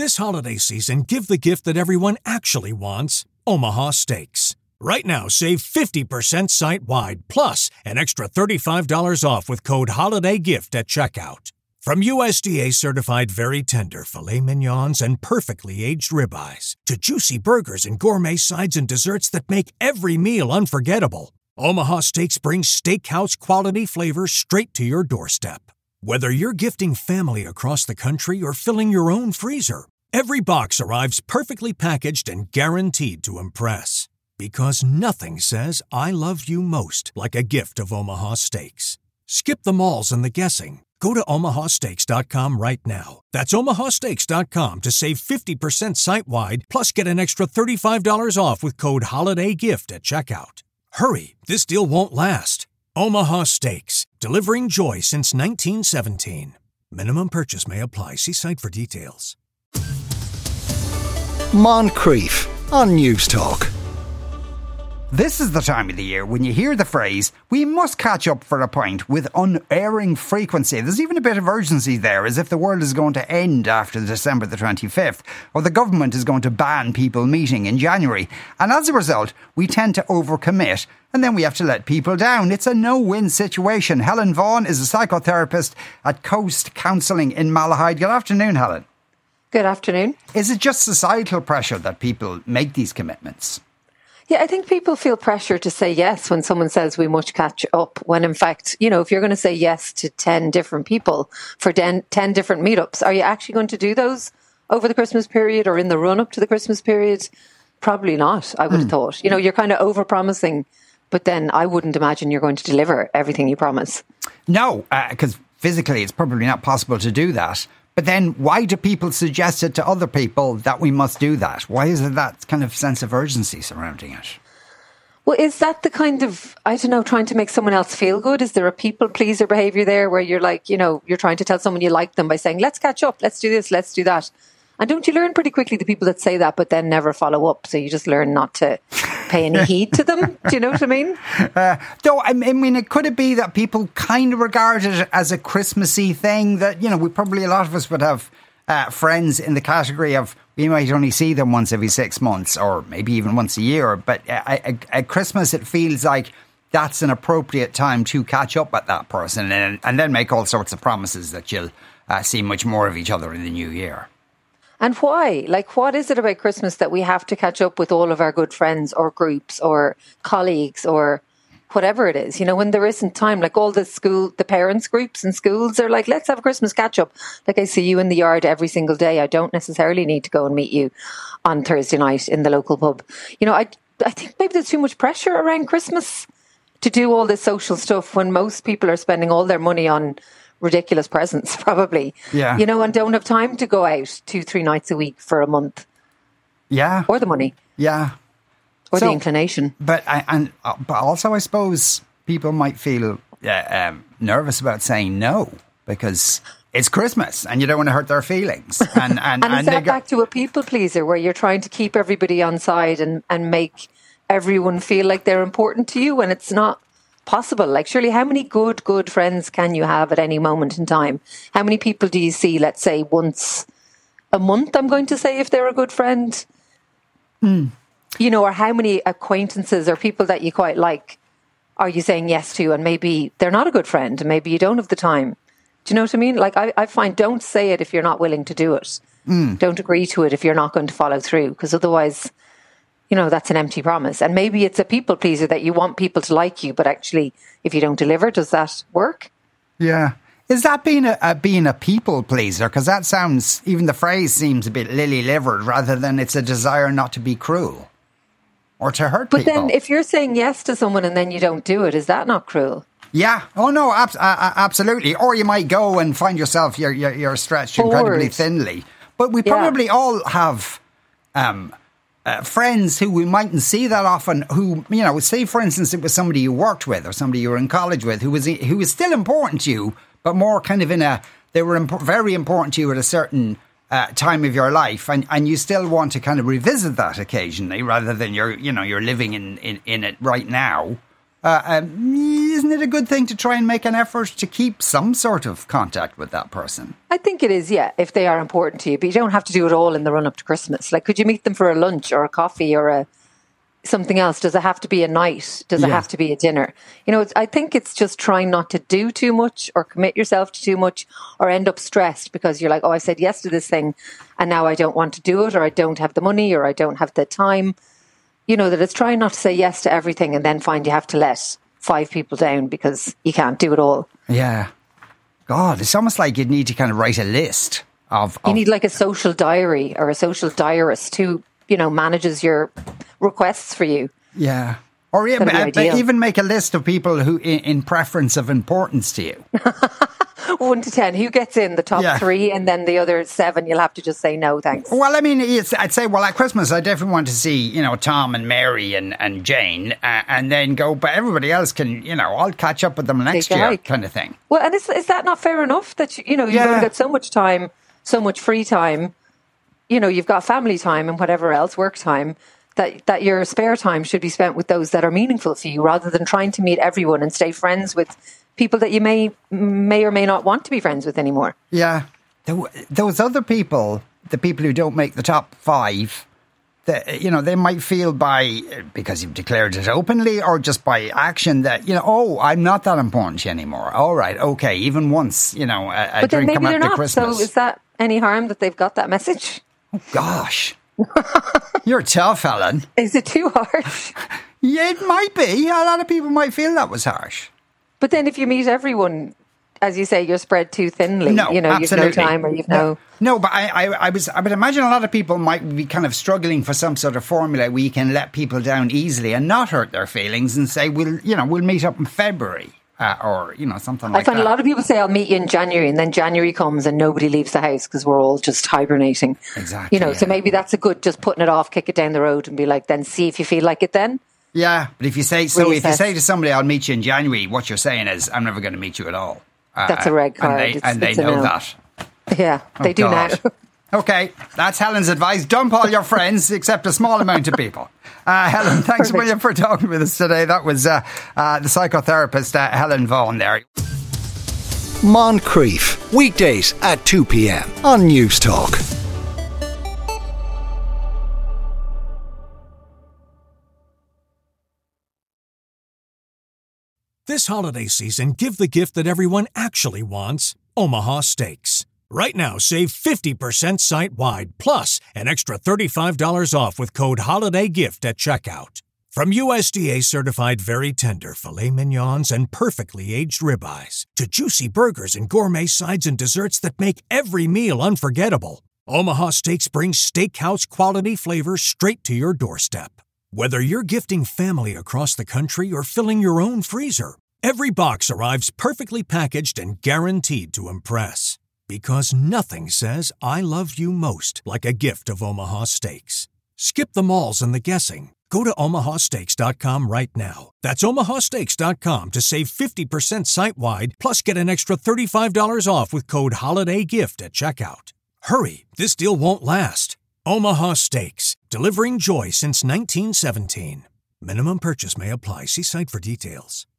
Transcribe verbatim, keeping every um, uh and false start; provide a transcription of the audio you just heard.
This holiday season, give the gift that everyone actually wants, Omaha Steaks. Right now, save fifty percent site-wide, plus an extra thirty-five dollars off with code HOLIDAYGIFT at checkout. From U S D A-certified very tender filet mignons and perfectly aged ribeyes to juicy burgers and gourmet sides and desserts that make every meal unforgettable, Omaha Steaks brings steakhouse quality flavor straight to your doorstep. Whether you're gifting family across the country or filling your own freezer, every box arrives perfectly packaged and guaranteed to impress. Because nothing says I love you most like a gift of Omaha Steaks. Skip the malls and the guessing. Go to omaha steaks dot com right now. That's omaha steaks dot com to save fifty percent site-wide, plus get an extra thirty-five dollars off with code HOLIDAYGIFT at checkout. Hurry, this deal won't last. Omaha Steaks, delivering joy since nineteen seventeen. Minimum purchase may apply. See site for details. Moncrief on News Talk. This is the time of the year when you hear the phrase, we must catch up for a pint, with unerring frequency. There's even a bit of urgency there, as if the world is going to end after December the twenty-fifth, or the government is going to ban people meeting in January. And as a result, we tend to overcommit, and then we have to let people down. It's a no-win situation. Helen Vaughan is a psychotherapist at Coast Counselling in Malahide. Good afternoon, Helen. Good afternoon. Is it just societal pressure that people make these commitments? Yeah, I think people feel pressure to say yes when someone says we must catch up, when in fact, you know, if you're going to say yes to ten different people for ten, ten different meetups, are you actually going to do those over the Christmas period or in the run up to the Christmas period? Probably not, I would have mm. thought. You know, you're kind of over-promising, but then I wouldn't imagine you're going to deliver everything you promise. No, because uh, physically it's probably not possible to do that. But then why do people suggest it to other people that we must do that? Why is there that kind of sense of urgency surrounding it? Well, is that the kind of, I don't know, trying to make someone else feel good? Is there a people pleaser behaviour there where you're like, you know, you're trying to tell someone you like them by saying, let's catch up, let's do this, let's do that. And don't you learn pretty quickly the people that say that but then never follow up? So you just learn not to pay any heed to them. Do you know what I mean? Uh, though, I mean, it could it be that people kind of regard it as a Christmassy thing that, you know, we probably, a lot of us would have uh, friends in the category of we might only see them once every six months or maybe even once a year. But at, at Christmas, it feels like that's an appropriate time to catch up with that person and, and then make all sorts of promises that you'll uh, see much more of each other in the new year. And why? Like, what is it about Christmas that we have to catch up with all of our good friends or groups or colleagues or whatever it is? You know, when there isn't time, like all the school, the parents groups in schools are like, let's have a Christmas catch up. Like I see you in the yard every single day. I don't necessarily need to go and meet you on Thursday night in the local pub. You know, I, I think maybe there's too much pressure around Christmas to do all this social stuff when most people are spending all their money on ridiculous presents, probably. Yeah. You know, and don't have time to go out two, three nights a week for a month. Yeah. Or the money. Yeah. Or so, the inclination. But I, and uh, but also, I suppose people might feel uh, um, nervous about saying no because it's Christmas and you don't want to hurt their feelings. And and, and, and is that go- back to a people pleaser where you're trying to keep everybody on side and, and make everyone feel like they're important to you when it's not possible? Like, surely how many good, good friends can you have at any moment in time? How many people do you see, let's say, once a month, I'm going to say, if they're a good friend? Mm. You know, or how many acquaintances or people that you quite like are you saying yes to and maybe they're not a good friend and maybe you don't have the time? Do you know what I mean? Like, I, I find don't say it if you're not willing to do it. Mm. Don't agree to it if you're not going to follow through, because otherwise, you know, that's an empty promise. And maybe it's a people pleaser that you want people to like you, but actually, if you don't deliver, does that work? Yeah. Is that being a, a being a people pleaser? Because that sounds, even the phrase seems a bit lily-livered rather than it's a desire not to be cruel or to hurt but people. But then if you're saying yes to someone and then you don't do it, is that not cruel? Yeah. Oh, no, ab- uh, absolutely. Or you might go and find yourself, you're, you're, you're stretched Forward. incredibly thinly. But we probably yeah. all have... Um, Uh, friends who we mightn't see that often, who, you know, say, for instance, it was somebody you worked with or somebody you were in college with who was who was still important to you, but more kind of in a, they were imp- very important to you at a certain uh, time of your life, and, and you still want to kind of revisit that occasionally rather than you're, you know, you're living in, in, in it right now. Uh, um, isn't it a good thing to try and make an effort to keep some sort of contact with that person? I think it is, yeah, if they are important to you. But you don't have to do it all in the run-up to Christmas. Like, could you meet them for a lunch or a coffee or a something else? Does it have to be a night? Does it Yeah. have to be a dinner? You know, it's, I think it's just trying not to do too much or commit yourself to too much or end up stressed because you're like, oh, I said yes to this thing and now I don't want to do it, or I don't have the money, or I don't have the time. You know, that it's trying not to say yes to everything and then find you have to let five people down because you can't do it all. Yeah. God, it's almost like you'd need to kind of write a list of... You of need like a social diary or a social diarist who, you know, manages your requests for you. yeah. Or That'd be even, ideal. even make a list of people who, in, in preference of importance to you. One to ten. Who gets in the top Yeah. three, and then the other seven, you'll have to just say no, thanks. Well, I mean, it's, I'd say, well, at Christmas, I definitely want to see, you know, Tom and Mary and, and Jane, uh, and then go, but everybody else can, you know, I'll catch up with them next Take a year, hike. kind of thing. Well, and is, is that not fair enough that, you, you know, you've Yeah. only got so much time, so much free time, you know, you've got family time and whatever else, work time, that, that your spare time should be spent with those that are meaningful for you rather than trying to meet everyone and stay friends with people that you may may or may not want to be friends with anymore. Yeah. There, those other people, the people who don't make the top five, that, you know, they might feel by, because you've declared it openly or just by action that, you know, oh, I'm not that important to you anymore. All right, okay, even once, you know, a, a But then drink maybe come they're up to not. Christmas. So is that any harm that they've got that message? Gosh. You're tough, Helen. Is it too harsh? Yeah, it might be. A lot of people might feel that was harsh. But then if you meet everyone, as you say, you're spread too thinly. No, you know, absolutely. you've no time or you've no. no... No, but I, I, I was, I would imagine a lot of people might be kind of struggling for some sort of formula where you can let people down easily and not hurt their feelings and say, we'll, you know, we'll meet up in February. Uh, or, you know, something like I find that. a lot of people say, I'll meet you in January, and then January comes and nobody leaves the house because we're all just hibernating. Exactly, You know, so yeah. maybe that's a good, just putting it off, kick it down the road and be like, then see if you feel like it then. Yeah, but if you say, so if you Reassess. say to somebody, I'll meet you in January, what you're saying is, I'm never going to meet you at all. Uh, That's a red and card. they, It's- and they it's a know no. that. Yeah, Oh, they do God. now. Okay, that's Helen's advice. Dump all your friends except a small amount of people. Uh, Helen, thanks a Perfect. million for talking with us today. That was uh, uh, the psychotherapist uh, Helen Vaughan there. Moncrief, weekdays at two p.m. on News Talk. This holiday season, give the gift that everyone actually wants, Omaha Steaks. Right now, save fifty percent site-wide, plus an extra thirty-five dollars off with code HOLIDAYGIFT at checkout. From U S D A-certified very tender filet mignons and perfectly aged ribeyes to juicy burgers and gourmet sides and desserts that make every meal unforgettable, Omaha Steaks brings steakhouse quality flavor straight to your doorstep. Whether you're gifting family across the country or filling your own freezer, every box arrives perfectly packaged and guaranteed to impress. Because nothing says I love you most like a gift of Omaha Steaks. Skip the malls and the guessing. Go to omaha steaks dot com right now. That's omaha steaks dot com to save fifty percent site-wide, plus get an extra thirty-five dollars off with code HOLIDAYGIFT at checkout. Hurry, this deal won't last. Omaha Steaks, delivering joy since nineteen seventeen. Minimum purchase may apply. See site for details.